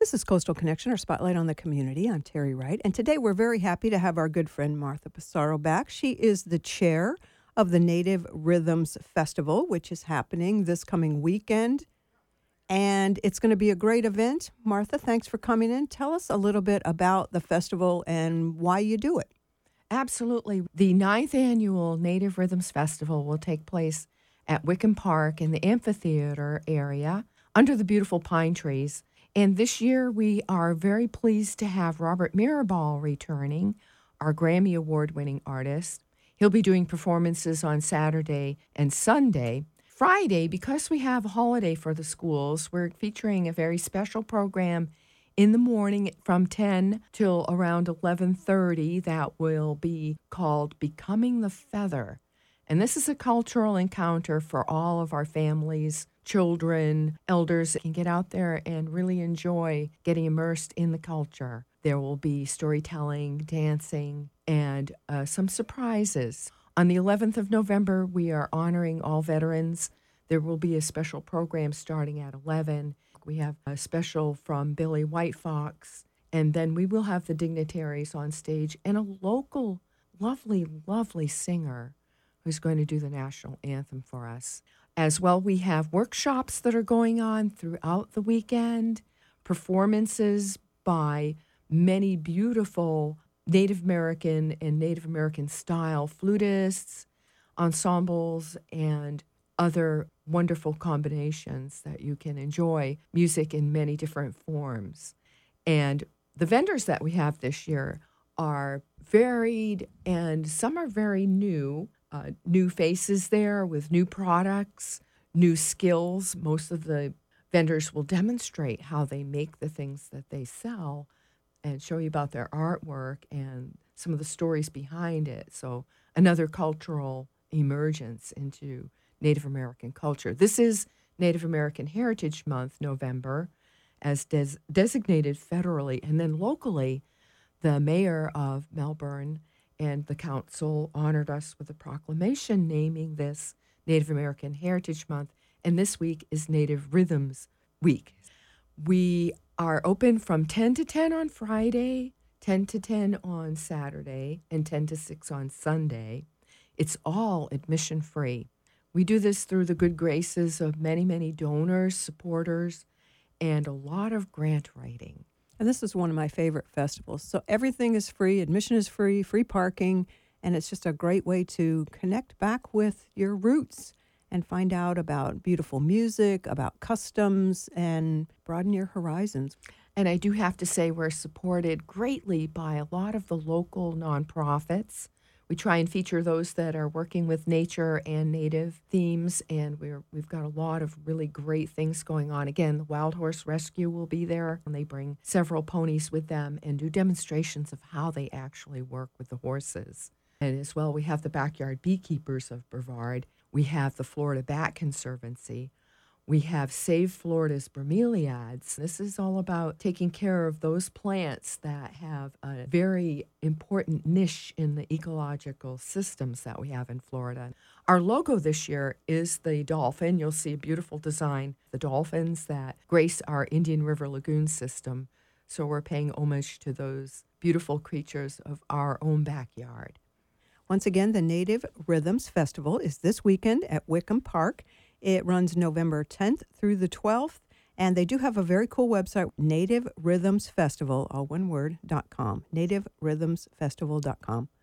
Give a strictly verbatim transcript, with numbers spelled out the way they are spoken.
This is Coastal Connection, our spotlight on the community. I'm Terry Wright, and today we're very happy to have our good friend Martha Pissarro back. She is the chair of the Native Rhythms Festival, which is happening this coming weekend, and it's going to be a great event. Martha, thanks for coming in. Tell us a little bit about the festival and why you do it. Absolutely. The ninth annual Native Rhythms Festival will take place at Wickham Park in the amphitheater area under the beautiful pine trees. And this year, we are very pleased to have Robert Mirabal returning, our Grammy Award-winning artist. He'll be doing performances on Saturday and Sunday. Friday, because we have a holiday for the schools, we're featuring a very special program in the morning from ten till around eleven thirty that will be called Becoming the Feather. And this is a cultural encounter for all of our families, children, elders can get out there and really enjoy getting immersed in the culture. There will be storytelling, dancing, and uh, some surprises. On the eleventh of November, we are honoring all veterans. There will be a special program starting at eleven. We have a special from Billy White Fox, and then we will have the dignitaries on stage and a local, lovely, lovely singer who's going to do the national anthem for us. As well, we have workshops that are going on throughout the weekend, performances by many beautiful Native American and Native American style flutists, ensembles, and other wonderful combinations that you can enjoy music in many different forms. And the vendors that we have this year are varied, and some are very new. Uh, new faces there with new products, new skills. Most of the vendors will demonstrate how they make the things that they sell and show you about their artwork and some of the stories behind it. So another cultural emergence into Native American culture. This is Native American Heritage Month, November, as des- designated federally. And then locally, the mayor of Melbourne and the council honored us with a proclamation naming this Native American Heritage Month, and this week is Native Rhythms Week. We are open from ten to ten on Friday, ten to ten on Saturday, and ten to six on Sunday. It's all admission free. We do this through the good graces of many, many donors, supporters, and a lot of grant writing. And this is one of my favorite festivals. So everything is free, admission is free, free parking, and it's just a great way to connect back with your roots and find out about beautiful music, about customs, and broaden your horizons. And I do have to say we're supported greatly by a lot of the local nonprofits. We try and feature those that are working with nature and native themes, and we're, we've got a lot of really great things going on. Again, the Wild Horse Rescue will be there, and they bring several ponies with them and do demonstrations of how they actually work with the horses. And as well, we have the Backyard Beekeepers of Brevard. We have the Florida Bat Conservancy. We have Save Florida's bromeliads. This is all about taking care of those plants that have a very important niche in the ecological systems that we have in Florida. Our logo this year is the dolphin. You'll see a beautiful design, the dolphins that grace our Indian River Lagoon system. So we're paying homage to those beautiful creatures of our own backyard. Once again, the Native Rhythms Festival is this weekend at Wickham Park. It runs November tenth through the twelfth, and they do have a very cool website, Native Rhythms Festival, all one word, dot com, native rhythms festival dot com.